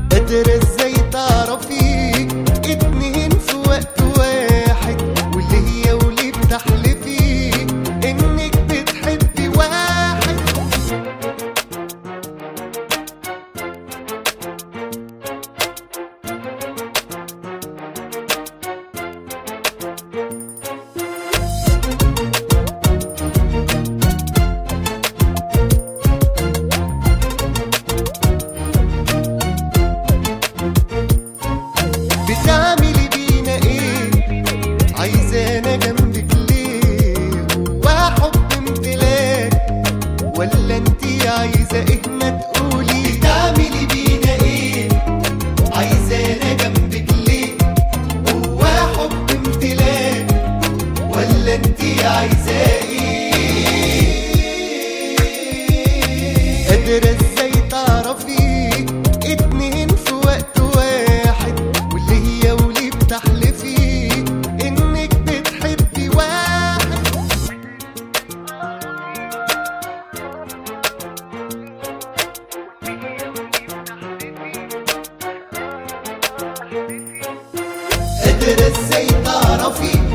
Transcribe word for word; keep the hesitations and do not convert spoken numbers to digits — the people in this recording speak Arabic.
قادرة ازاي تعرفي اتنين في وقت واحد، واللي هي وليه بتحلفي انك بتحبي واحد؟ بتعملي بينا ايه؟ عايزانا جنبك ليه؟ وحب امتلاك ولا انتي عايزة ايه ما تقولي؟ بتعملي بينا ايه؟ عايزانا جنبك ليه؟ هو حب امتلاك ولا انتي عايزة ايه؟ قادرة ازاي تعرفي اتنين في وقت واحد، واللي هي وليه بتحلفي انك بتحبي واحد؟ قادرة ازاي تعرفي